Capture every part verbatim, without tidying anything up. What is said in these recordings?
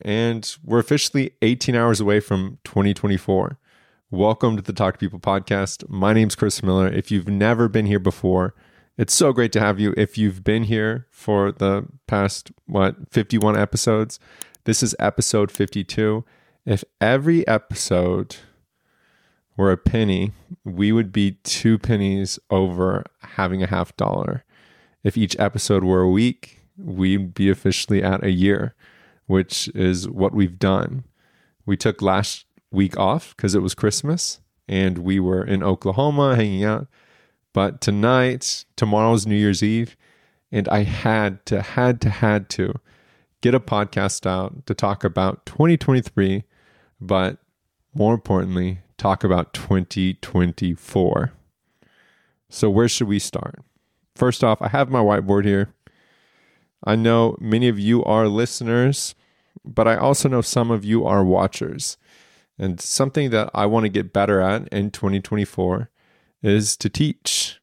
and we're officially eighteen hours away from twenty twenty-four. Welcome to the Talk to People podcast. My name's Chris Miller. If you've never been here before, it's so great to have you. If you've been here for the past, what, fifty-one episodes, this is episode fifty-two. If every episode were a penny, we would be two pennies over having a half dollar. If each episode were a week, we'd be officially at a year, which is what we've done. We took last week off because it was Christmas and we were in Oklahoma hanging out. But tonight, tomorrow's New Year's Eve, and I had to, had to, had to get a podcast out to talk about twenty twenty-three, but more importantly, talk about twenty twenty-four. So where should we start? First off, I have my whiteboard here. I know many of you are listeners, but I also know some of you are watchers. And something that I want to get better at in twenty twenty-four is to teach.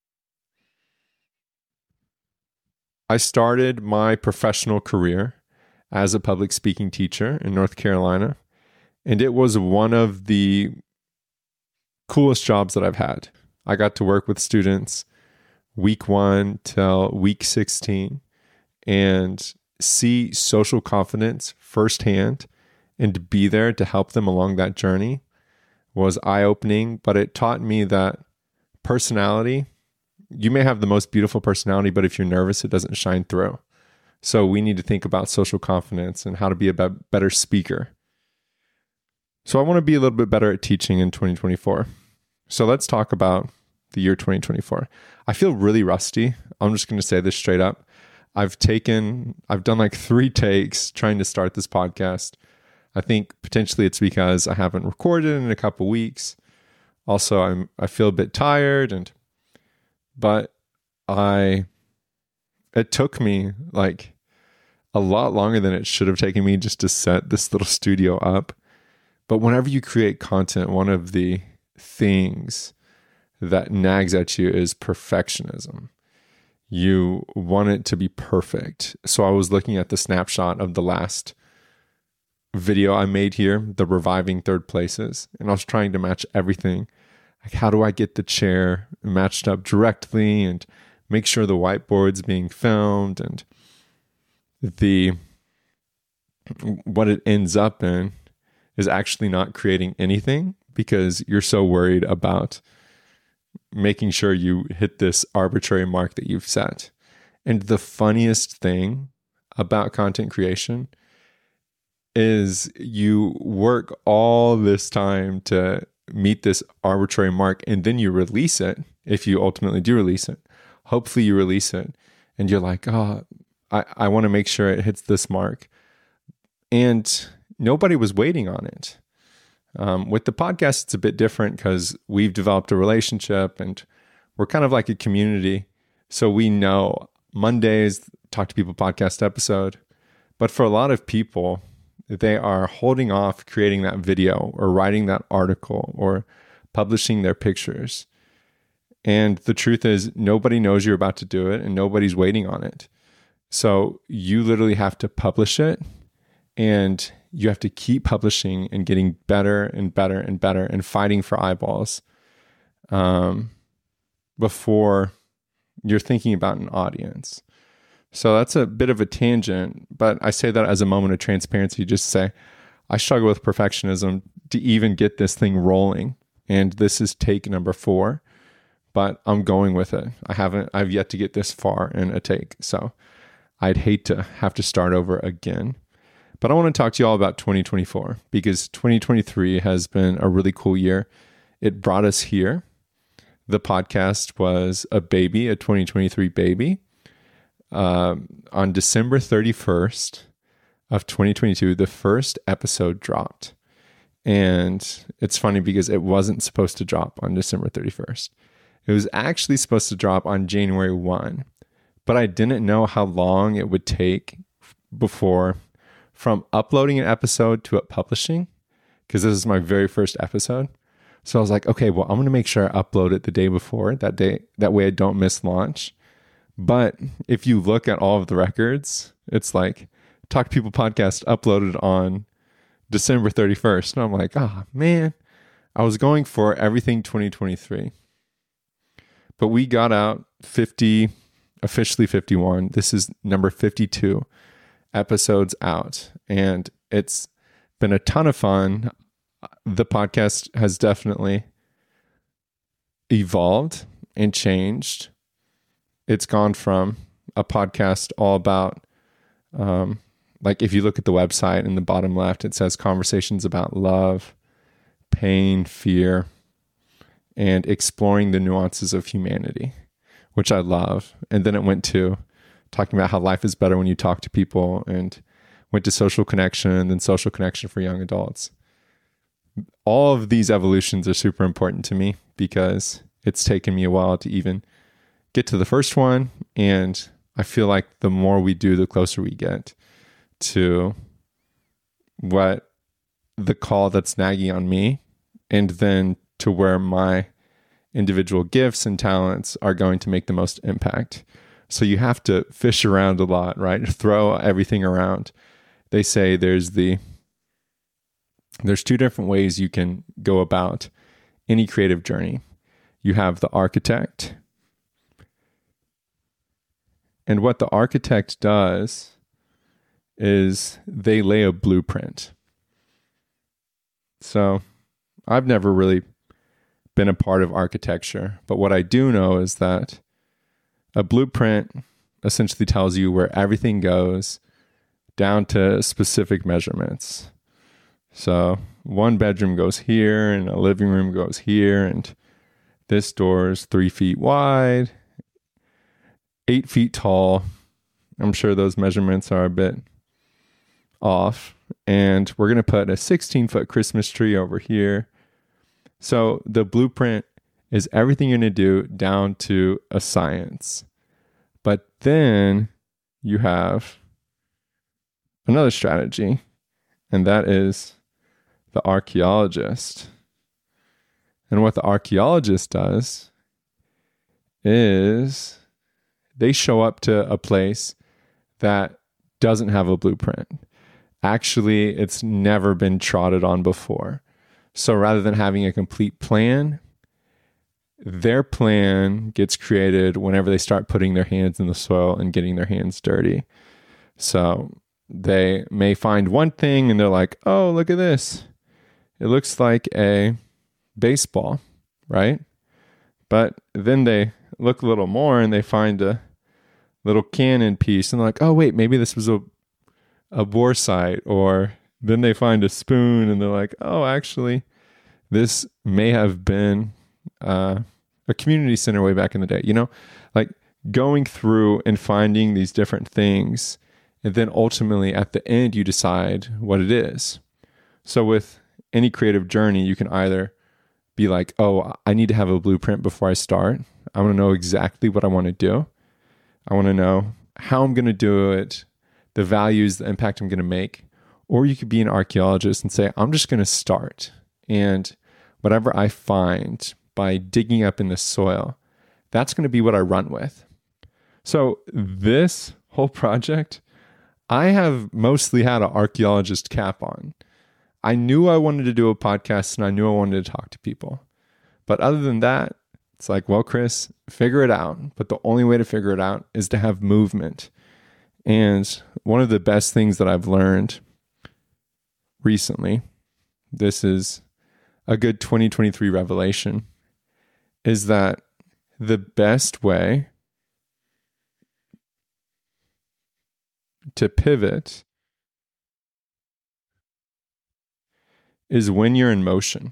I started my professional career as a public speaking teacher in North Carolina, and it was one of the coolest jobs that I've had. I got to work with students week one till week sixteen and see social confidence firsthand, and to be there to help them along that journey was eye-opening, but it taught me that personality, you may have the most beautiful personality, but if you're nervous, it doesn't shine through. So we need to think about social confidence and how to be a be- better speaker. So I want to be a little bit better at teaching in twenty twenty-four. So let's talk about the year twenty twenty-four. I feel really rusty. I'm just going to say this straight up. I've taken, I've done like three takes trying to start this podcast. I think potentially it's because I haven't recorded in a couple weeks. Also, I'm I feel a bit tired, and but I it took me like a lot longer than it should have taken me just to set this little studio up. But whenever you create content, one of the things that nags at you is perfectionism. You want it to be perfect. So I was looking at the snapshot of the last video I made here, the Reviving Third Places, and I was trying to match everything. Like, how do I get the chair matched up directly and make sure the whiteboard's being filmed, and the what it ends up in is actually not creating anything because you're so worried about making sure you hit this arbitrary mark that you've set. And the funniest thing about content creation is you work all this time to meet this arbitrary mark, and then you release it. If you ultimately do release it, hopefully you release it and you're like, oh, I, I want to make sure it hits this mark. And nobody was waiting on it. Um, with the podcast, it's a bit different because we've developed a relationship and we're kind of like a community. So we know Mondays, Talk to People podcast episode. But for a lot of people, they are holding off creating that video or writing that article or publishing their pictures. And the truth is, nobody knows you're about to do it and nobody's waiting on it. So you literally have to publish it, and you have to keep publishing and getting better and better and better and fighting for eyeballs um, before you're thinking about an audience. So that's a bit of a tangent, but I say that as a moment of transparency, just to say, I struggle with perfectionism to even get this thing rolling. And this is take number four, but I'm going with it. I haven't, I've yet to get this far in a take. So I'd hate to have to start over again. But I want to talk to you all about twenty twenty-four because twenty twenty-three has been a really cool year. It brought us here. The podcast was a baby, a twenty twenty-three baby. Um, on December thirty-first of twenty twenty-two, the first episode dropped. And it's funny because it wasn't supposed to drop on December thirty-first. It was actually supposed to drop on January first, but I didn't know how long it would take before from uploading an episode to it publishing, because this is my very first episode. So I was like, okay, well, I'm going to make sure I upload it the day before, that day, that way I don't miss launch. But if you look at all of the records, it's like Talk to People podcast uploaded on December thirty-first. And I'm like, oh man, I was going for everything twenty twenty-three. But we got out fifty, officially fifty-one. This is number fifty-two episodes out. And it's been a ton of fun. The podcast has definitely evolved and changed. It's gone from a podcast all about, um, like if you look at the website in the bottom left, it says conversations about love, pain, fear, and exploring the nuances of humanity, which I love. And then it went to talking about how life is better when you talk to people, and went to social connection, and then social connection for young adults. All of these evolutions are super important to me because it's taken me a while to even get to the first one. And I feel like the more we do, the closer we get to what the call that's nagging on me, and then to where my individual gifts and talents are going to make the most impact. So you have to fish around a lot, right? Throw everything around. They say there's the there's two different ways you can go about any creative journey. You have the architect. And what the architect does is they lay a blueprint. So I've never really been a part of architecture, but what I do know is that a blueprint essentially tells you where everything goes down to specific measurements. So one bedroom goes here, and a living room goes here, and this door is three feet wide, eight feet tall. I'm sure those measurements are a bit off. And we're going to put a sixteen foot Christmas tree over here. So the blueprint is everything you're going to do down to a science. But then you have another strategy, and that is the archaeologist. And what the archaeologist does is they show up to a place that doesn't have a blueprint. Actually, it's never been trotted on before. So rather than having a complete plan, their plan gets created whenever they start putting their hands in the soil and getting their hands dirty. So they may find one thing and they're like, oh, look at this. It looks like a baseball, right? But then they look a little more and they find a little cannon piece and they're like, oh, wait, maybe this was a, a bore sight. Or then they find a spoon and they're like, oh, actually, this may have been uh, a community center way back in the day. You know, like going through and finding these different things. And then ultimately at the end, you decide what it is. So with any creative journey, you can either be like, oh, I need to have a blueprint before I start. I want to know exactly what I want to do. I want to know how I'm going to do it, the values, the impact I'm going to make. Or you could be an archaeologist and say, I'm just going to start. And whatever I find by digging up in the soil, that's going to be what I run with. So this whole project, I have mostly had an archaeologist cap on. I knew I wanted to do a podcast and I knew I wanted to talk to people. But other than that, it's like, well, Chris, figure it out. But the only way to figure it out is to have movement. And one of the best things that I've learned recently, this is a good twenty twenty-three revelation, is that the best way to pivot is when you're in motion.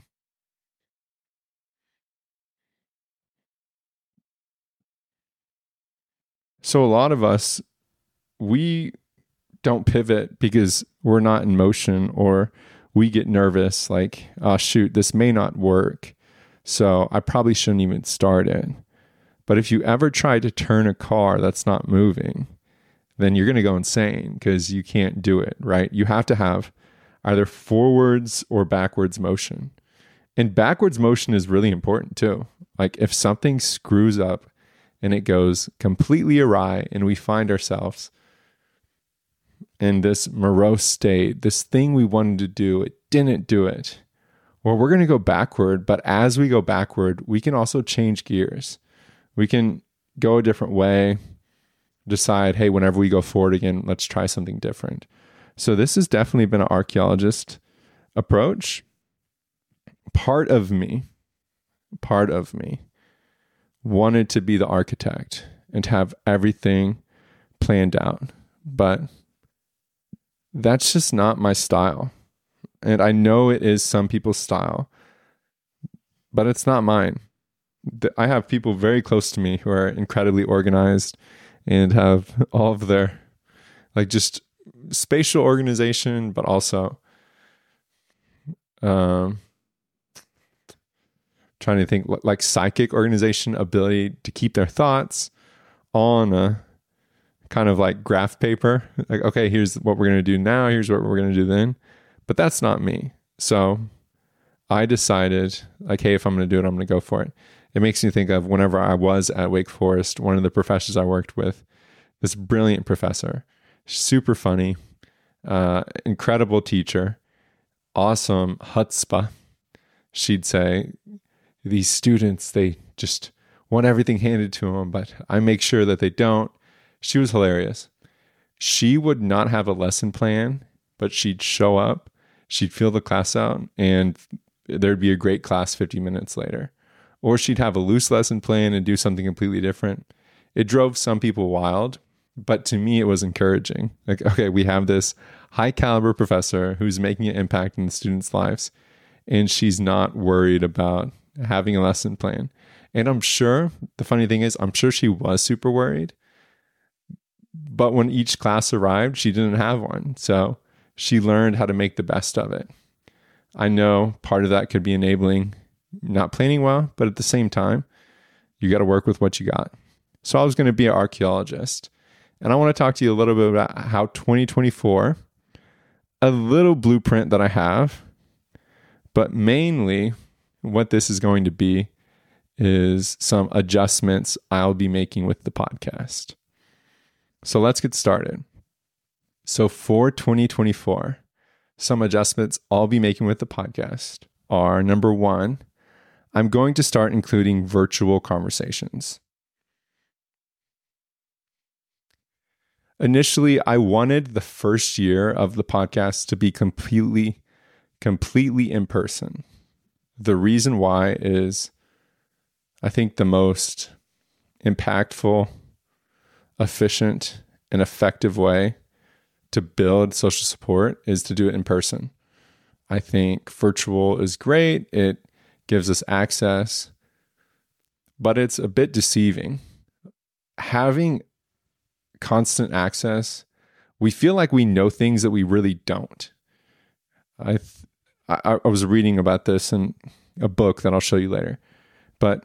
So a lot of us, we don't pivot because we're not in motion, or we get nervous like, oh shoot, this may not work, so I probably shouldn't even start it. But if you ever try to turn a car that's not moving, then you're going to go insane because you can't do it, right? You have to have either forwards or backwards motion. And backwards motion is really important too. Like if something screws up and it goes completely awry and we find ourselves in this morose state, this thing we wanted to do, it didn't do it. Well, we're going to go backward, but as we go backward, we can also change gears. We can go a different way, decide, hey, whenever we go forward again, let's try something different. So this has definitely been an archaeologist approach. Part of me, part of me wanted to be the architect and have everything planned out, but that's just not my style. And I know it is some people's style, but it's not mine. I have people very close to me who are incredibly organized and have all of their, like, just spatial organization, but also um, trying to think like psychic organization, ability to keep their thoughts on a kind of like graph paper. Like, okay, here's what we're going to do now. Here's what we're going to do then. But that's not me. So I decided, like, hey, if I'm going to do it, I'm going to go for it. It makes me think of whenever I was at Wake Forest, one of the professors I worked with, this brilliant professor, super funny, uh, incredible teacher, awesome chutzpah. She'd say, these students, they just want everything handed to them, but I make sure that they don't. She was hilarious. She would not have a lesson plan, but she'd show up, she'd fill the class out, and there'd be a great class fifty minutes later. Or she'd have a loose lesson plan and do something completely different. It drove some people wild, but to me, it was encouraging. Like, okay, we have this high caliber professor who's making an impact in the students' lives, and she's not worried about having a lesson plan. And I'm sure, the funny thing is, I'm sure she was super worried, but when each class arrived, she didn't have one. So she learned how to make the best of it. I know part of that could be enabling not planning well, but at the same time, you got to work with what you got. So I was going to be an archaeologist. And I want to talk to you a little bit about how twenty twenty-four, a little blueprint that I have, but mainly what this is going to be is some adjustments I'll be making with the podcast. So let's get started. So for twenty twenty-four, some adjustments I'll be making with the podcast are, number one, I'm going to start including virtual conversations. Initially, I wanted the first year of the podcast to be completely, completely in person. The reason why is I think the most impactful, efficient, and effective way to build social support is to do it in person. I think virtual is great. It gives us access, but it's a bit deceiving. Having constant access, we feel like we know things that we really don't. I, th- I I was reading about this in a book that I'll show you later, but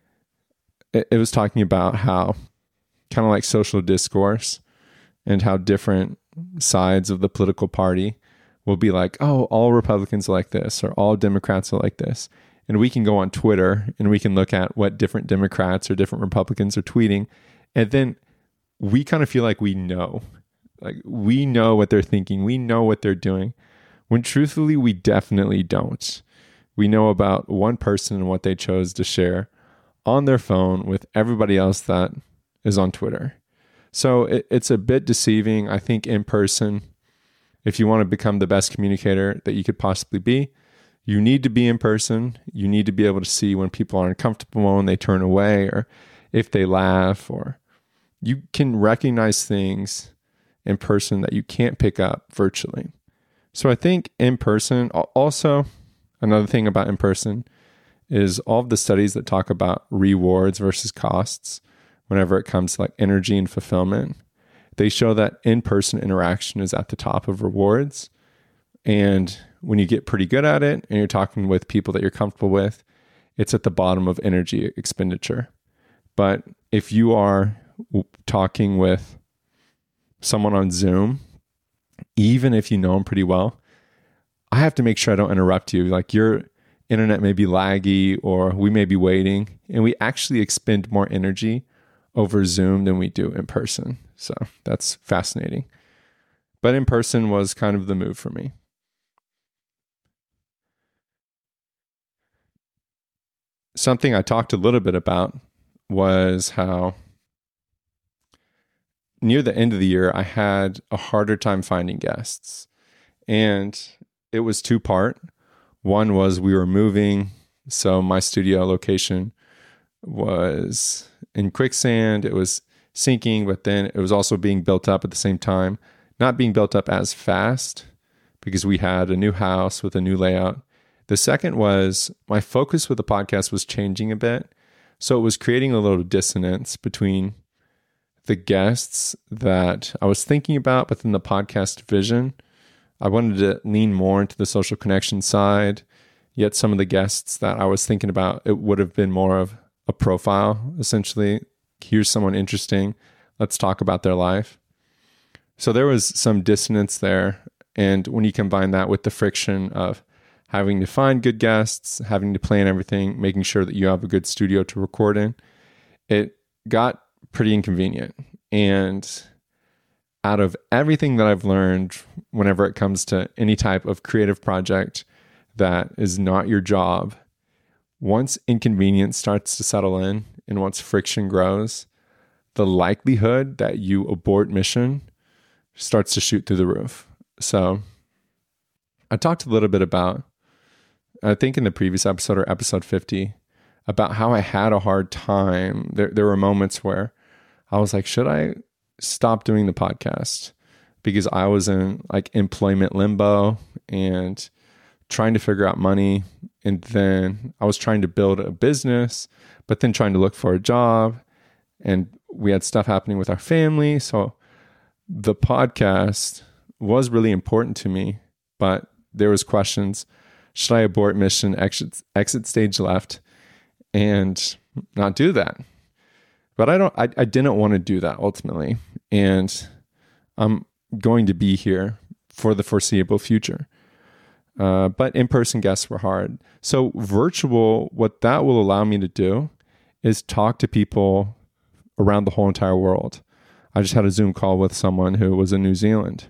it, it was talking about how kind of like social discourse and how different sides of the political party will be like, oh, all Republicans are like this, or all Democrats are like this. And we can go on Twitter and we can look at what different Democrats or different Republicans are tweeting. And then we kind of feel like we know, like we know what they're thinking. We know what they're doing, when truthfully, we definitely don't. We know about one person and what they chose to share on their phone with everybody else that is on Twitter. So it, it's a bit deceiving. I think in person, if you want to become the best communicator that you could possibly be, you need to be in person. You need to be able to see when people are uncomfortable, when they turn away, or if they laugh, or you can recognize things in person that you can't pick up virtually. So I think in person, also another thing about in person is all of the studies that talk about rewards versus costs whenever it comes to like energy and fulfillment. They show that in-person interaction is at the top of rewards. And when you get pretty good at it and you're talking with people that you're comfortable with, it's at the bottom of energy expenditure. But if you are talking with someone on Zoom, even if you know them pretty well, I have to make sure I don't interrupt you. Like your internet may be laggy or we may be waiting, and we actually expend more energy over Zoom than we do in person. So that's fascinating. But in person was kind of the move for me. Something I talked a little bit about was how near the end of the year, I had a harder time finding guests. And it was two part. One was we were moving. So my studio location was in quicksand. It was sinking, but then it was also being built up at the same time. Not being built up as fast because we had a new house with a new layout. The second was my focus with the podcast was changing a bit. So it was creating a little dissonance between the guests that I was thinking about, but then the podcast vision. I wanted to lean more into the social connection side, yet some of the guests that I was thinking about, it would have been more of a profile, essentially. Here's someone interesting. Let's talk about their life. So there was some dissonance there. And when you combine that with the friction of having to find good guests, having to plan everything, making sure that you have a good studio to record in, it got pretty inconvenient. And out of everything that I've learned, whenever it comes to any type of creative project that is not your job, once inconvenience starts to settle in and once friction grows, the likelihood that you abort mission starts to shoot through the roof. So I talked a little bit about, I think in the previous episode or episode fifty, about how I had a hard time. There, there were moments where I was like, should I stop doing the podcast? Because I was in like employment limbo and trying to figure out money. And then I was trying to build a business, but then trying to look for a job. And we had stuff happening with our family. So the podcast was really important to me, but there was questions. Should I abort mission, exit, exit stage left, and not do that? But I don't. I, I didn't want to do that ultimately, and I'm going to be here for the foreseeable future. Uh, but in-person guests were hard. So virtual, what that will allow me to do is talk to people around the whole entire world. I just had a Zoom call with someone who was in New Zealand,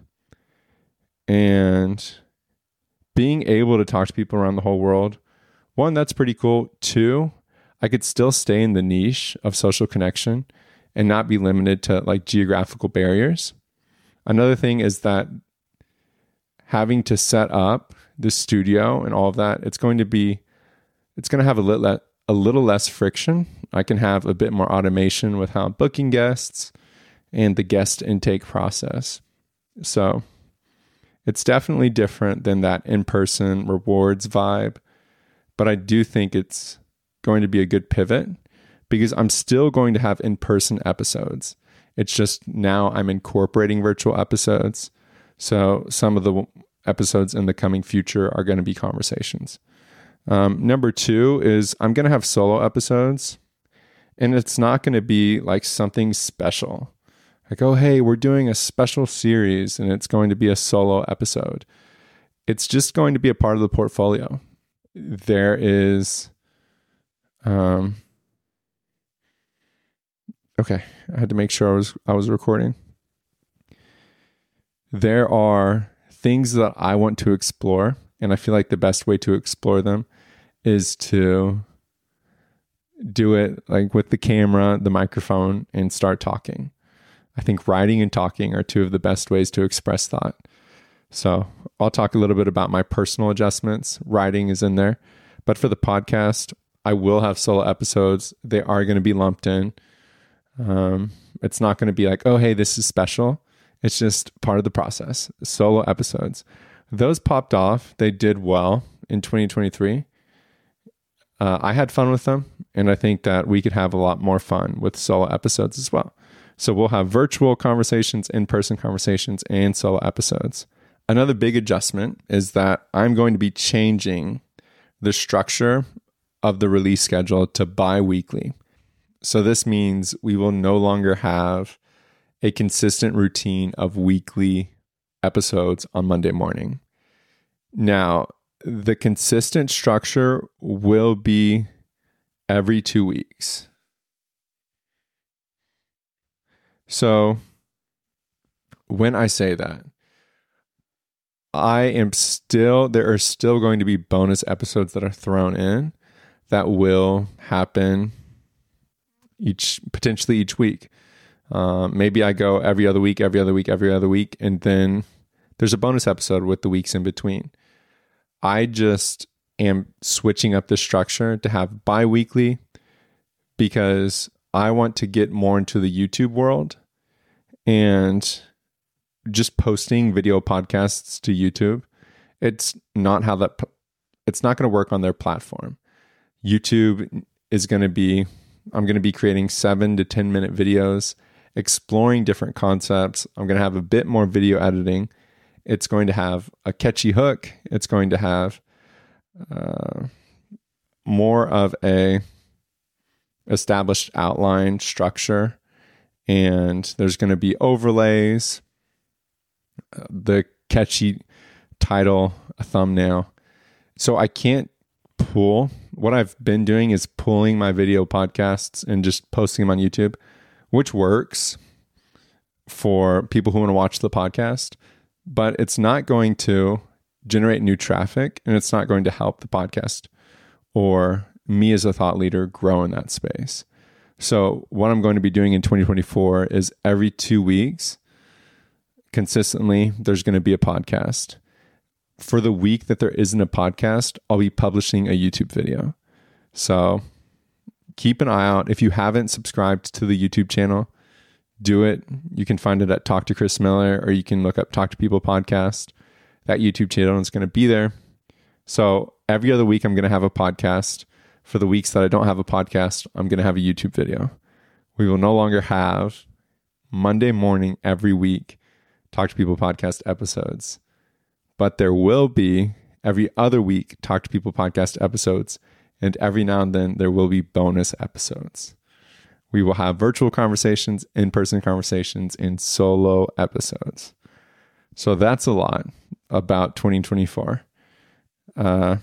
and being able to talk to people around the whole world, one, that's pretty cool. Two, I could still stay in the niche of social connection and not be limited to like geographical barriers. Another thing is that having to set up the studio and all of that, it's going to be, it's going to have a little, a little less friction. I can have a bit more automation with how I'm booking guests and the guest intake process. So it's definitely different than that in-person rewards vibe, but I do think it's going to be a good pivot because I'm still going to have in-person episodes. It's just now I'm incorporating virtual episodes. So some of the episodes in the coming future are going to be conversations. Um, number two is I'm going to have solo episodes, and it's not going to be like something special. Like, oh, hey, we're doing a special series and it's going to be a solo episode. It's just going to be a part of the portfolio. There is, um, okay, I had to make sure I was, I was recording. There are things that I want to explore, and I feel like the best way to explore them is to do it like with the camera, the microphone, and start talking. I think writing and talking are two of the best ways to express thought. So I'll talk a little bit about my personal adjustments. Writing is in there. But for the podcast, I will have solo episodes. They are going to be lumped in. Um, it's not going to be like, oh, hey, this is special. It's just part of the process. Solo episodes. Those popped off. They did well in twenty twenty-three. Uh, I had fun with them. And I think that we could have a lot more fun with solo episodes as well. So we'll have virtual conversations, in-person conversations, and solo episodes. Another big adjustment is that I'm going to be changing the structure of the release schedule to bi-weekly. So this means we will no longer have a consistent routine of weekly episodes on Monday morning. Now, the consistent structure will be every two weeks. So when I say that, I am still, there are still going to be bonus episodes that are thrown in that will happen each, potentially each week. Um, maybe I go every other week, every other week, every other week, and then there's a bonus episode with the weeks in between. I just am switching up the structure to have bi-weekly because I want to get more into the YouTube world, and just posting video podcasts to YouTube, it's not how that, it's not going to work on their platform. YouTube is going to be, I'm going to be creating seven to ten minute videos, exploring different concepts. I'm going to have a bit more video editing. It's going to have a catchy hook. It's going to have uh, more of a established outline structure, and there's going to be overlays, uh, the catchy title, a thumbnail. So I can't pull. What I've been doing is pulling my video podcasts and just posting them on YouTube, which works for people who want to watch the podcast, but it's not going to generate new traffic, and it's not going to help the podcast or me as a thought leader grow in that space. So what I'm going to be doing in twenty twenty-four is every two weeks, consistently, there's going to be a podcast. For the week that there isn't a podcast, I'll be publishing a YouTube video. So keep an eye out. If you haven't subscribed to the YouTube channel, do it. You can find it at Talk to Chris Miller, or you can look up Talk to People podcast. That YouTube channel is going to be there. So every other week, I'm going to have a podcast. For the weeks that I don't have a podcast, I'm going to have a YouTube video. We will no longer have Monday morning every week Talk to People podcast episodes, but there will be every other week Talk to People podcast episodes, and every now and then there will be bonus episodes. We will have virtual conversations, in-person conversations, and solo episodes. So that's a lot about twenty twenty-four. Uh,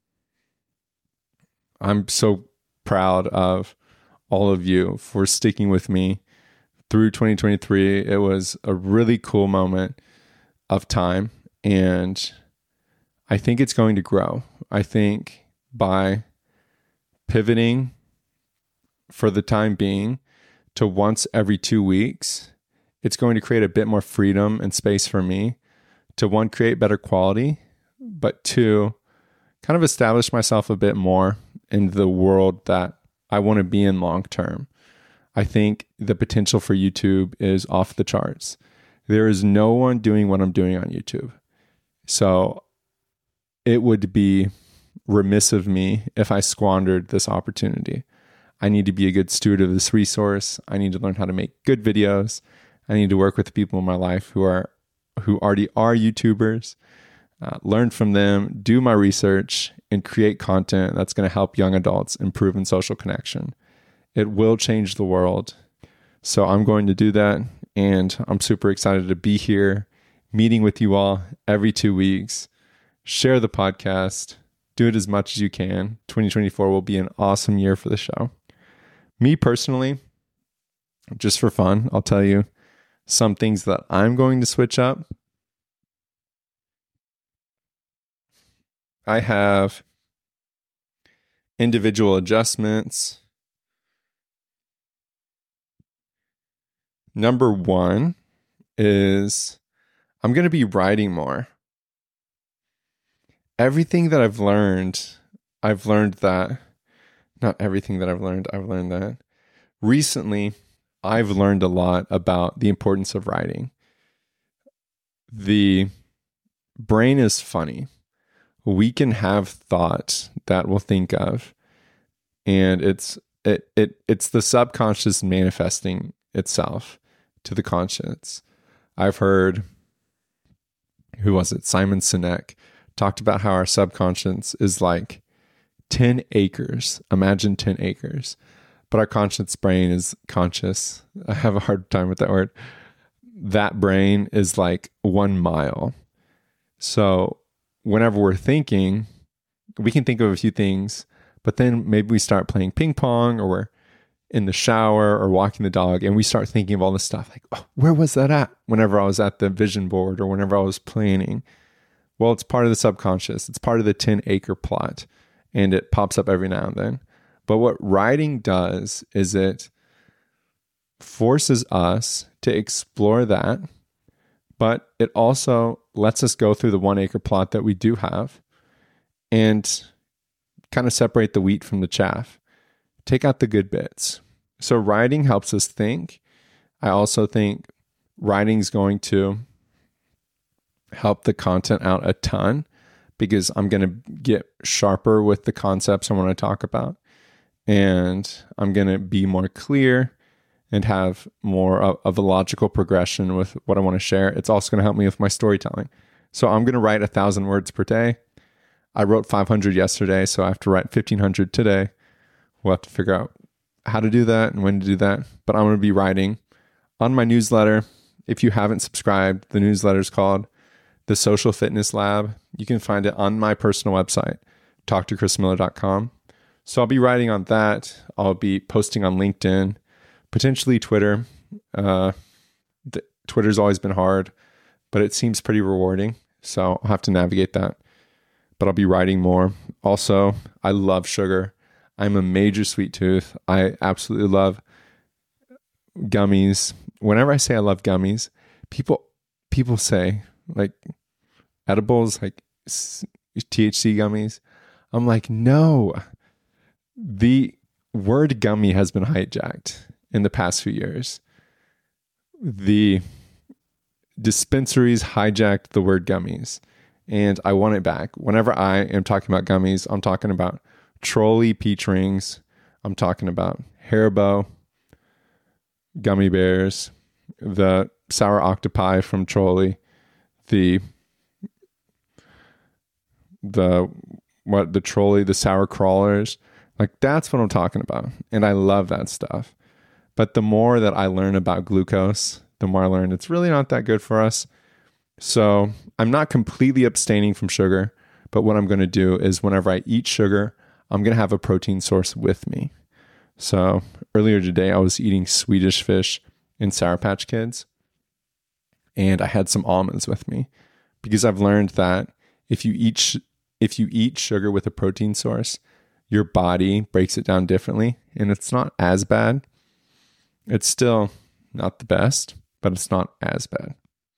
I'm so proud of all of you for sticking with me through twenty twenty-three. It was a really cool moment of time, and I think it's going to grow. I think by pivoting for the time being to once every two weeks, it's going to create a bit more freedom and space for me to, one, create better quality, but two, kind of establish myself a bit more in the world that I want to be in long term. I think the potential for YouTube is off the charts. There is no one doing what I'm doing on YouTube. So it would be remiss of me if I squandered this opportunity. I need to be a good steward of this resource. I need to learn how to make good videos. I need to work with people in my life who are who already are YouTubers, uh, learn from them, do my research, and create content that's going to help young adults improve in social connection. It will change the world. So I'm going to do that, and I'm super excited to be here, meeting with you all every two weeks. Share the podcast. Do it as much as you can. twenty twenty-four will be an awesome year for the show. Me personally, just for fun, I'll tell you some things that I'm going to switch up. I have individual adjustments. Number one is I'm going to be writing more. Everything that I've learned, I've learned that, not everything that I've learned, I've learned that. Recently, I've learned a lot about the importance of writing. The brain is funny. We can have thoughts that we'll think of, and it's it it it's the subconscious manifesting itself to the conscious. I've heard, who was it? Simon Sinek talked about how our subconscious is like ten acres. Imagine ten acres. But our conscious brain is conscious. I have a hard time with that word. That brain is like one mile. So whenever we're thinking, we can think of a few things, but then maybe we start playing ping pong, or we're in the shower or walking the dog, and we start thinking of all this stuff like, oh, where was that at? Whenever I was at the vision board, or whenever I was planning, Well, it's part of the subconscious. It's part of the ten acre plot, and it pops up every now and then. But what writing does is it forces us to explore that, but it also lets us go through the one acre plot that we do have and kind of separate the wheat from the chaff, take out the good bits. So writing helps us think. I also think writing is going to help the content out a ton because I'm going to get sharper with the concepts I want to talk about, and I'm going to be more clear and have more of, of a logical progression with what I want to share. It's also going to help me with my storytelling. So I'm going to write a thousand words per day. I wrote five hundred yesterday, so I have to write fifteen hundred today. We'll have to figure out how to do that and when to do that. But I'm going to be writing on my newsletter. If you haven't subscribed, the newsletter is called The Social Fitness Lab. You can find it on my personal website, talk to chris miller dot com. So I'll be writing on that. I'll be posting on LinkedIn, potentially Twitter. Uh, the, Twitter's always been hard, but it seems pretty rewarding. So I'll have to navigate that. But I'll be writing more. Also, I love sugar. I'm a major sweet tooth. I absolutely love gummies. Whenever I say I love gummies, people people say like edibles, like T H C gummies. I'm like, no. The word gummy has been hijacked in the past few years. The dispensaries hijacked the word gummies, and I want it back. Whenever I am talking about gummies, I'm talking about Trolley peach rings. I'm talking about Haribo gummy bears, the sour octopi from Trolley, the the what the Trolley, the sour crawlers. Like, that's what I'm talking about. And I love that stuff. But the more that I learn about glucose, the more I learn it's really not that good for us. So I'm not completely abstaining from sugar, but what I'm going to do is whenever I eat sugar, I'm going to have a protein source with me. So earlier today, I was eating Swedish fish and Sour Patch Kids, and I had some almonds with me because I've learned that if you eat sh- if you eat sugar with a protein source, your body breaks it down differently, and it's not as bad. It's still not the best, but it's not as bad.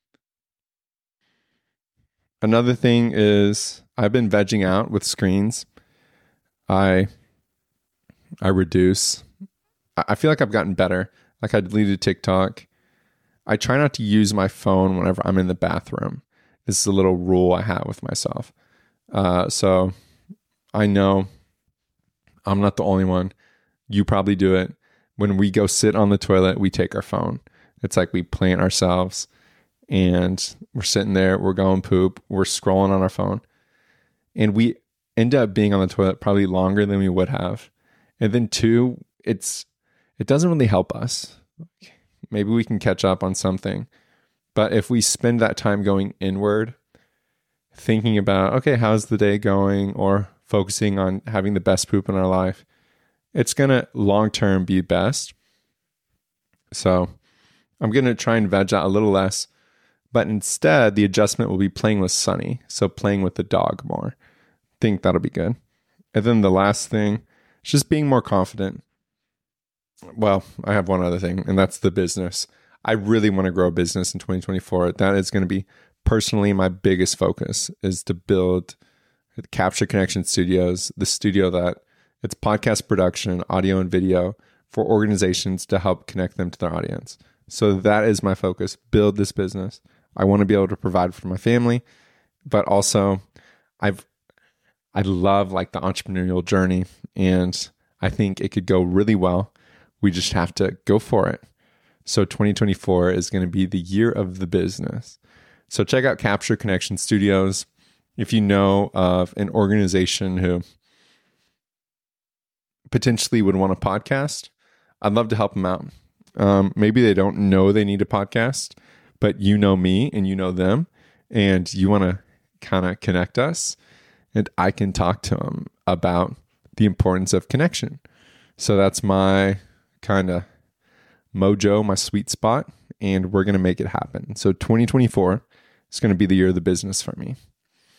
Another thing is I've been vegging out with screens. I I reduce. I feel like I've gotten better. Like, I deleted TikTok. I try not to use my phone whenever I'm in the bathroom. This is a little rule I have with myself. Uh, so I know I'm not the only one. You probably do it. When we go sit on the toilet, we take our phone. It's like we plant ourselves and we're sitting there, we're going poop, we're scrolling on our phone. And we end up being on the toilet probably longer than we would have. And then two, it's it doesn't really help us. Maybe we can catch up on something. But if we spend that time going inward, thinking about, okay, how's the day going? Or focusing on having the best poop in our life, it's going to long-term be best. So I'm going to try and veg out a little less. But instead, the adjustment will be playing with Sunny. So playing with the dog more. Think that'll be good. And then the last thing, is just being more confident. Well, I have one other thing, and that's the business. I really want to grow a business in twenty twenty-four. That is going to be personally my biggest focus, is to build Capture Connection Studios, the studio that it's podcast production, audio and video for organizations to help connect them to their audience. So that is my focus, build this business. I want to be able to provide for my family, but also I've I love like the entrepreneurial journey, and I think it could go really well. We just have to go for it. So twenty twenty-four is going to be the year of the business. So check out Capture Connection Studios. If you know of an organization who potentially would want a podcast, I'd love to help them out. Um, maybe they don't know they need a podcast, but you know me and you know them, and you want to kind of connect us, and I can talk to them about the importance of connection. So that's my kind of mojo, my sweet spot, and we're going to make it happen. So twenty twenty-four is going to be the year of the business for me.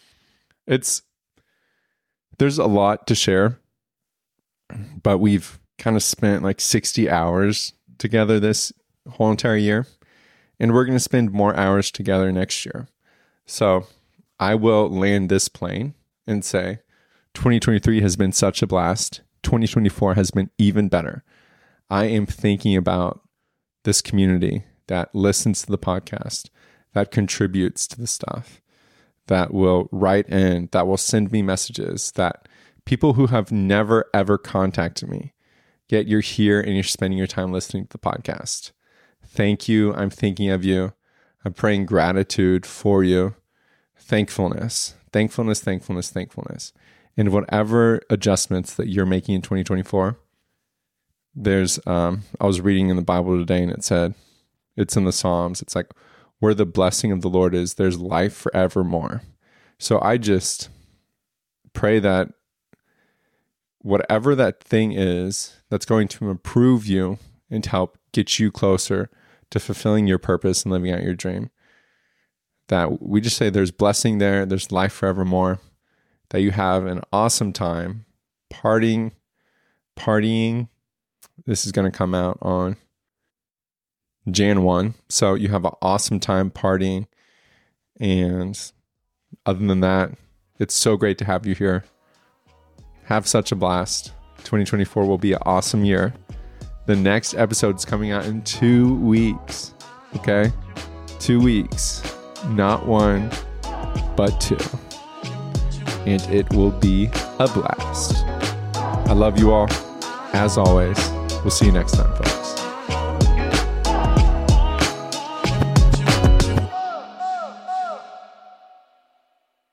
it's, there's a lot to share, but we've kind of spent like sixty hours together this whole entire year, and we're going to spend more hours together next year. So I will land this plane and say, twenty twenty-three has been such a blast. twenty twenty-four has been even better. I am thinking about this community that listens to the podcast, that contributes to the stuff, that will write in, that will send me messages, that people who have never, ever contacted me, yet you're here and you're spending your time listening to the podcast. Thank you. I'm thinking of you. I'm praying gratitude for you. Thankfulness, thankfulness, thankfulness, thankfulness. And whatever adjustments that you're making in twenty twenty-four, there's, um, I was reading in the Bible today and it said, it's in the Psalms. It's like, where the blessing of the Lord is, there's life forevermore. So I just pray that whatever that thing is that's going to improve you and to help get you closer to fulfilling your purpose and living out your dream, that we just say there's blessing there, there's life forevermore, that you have an awesome time partying, partying. This is going to come out on January first. So you have an awesome time partying. And other than that, it's so great to have you here. Have such a blast. twenty twenty-four will be an awesome year. The next episode is coming out in two weeks. Okay? Two weeks. Not one, but two. And it will be a blast. I love you all. As always, we'll see you next time, folks.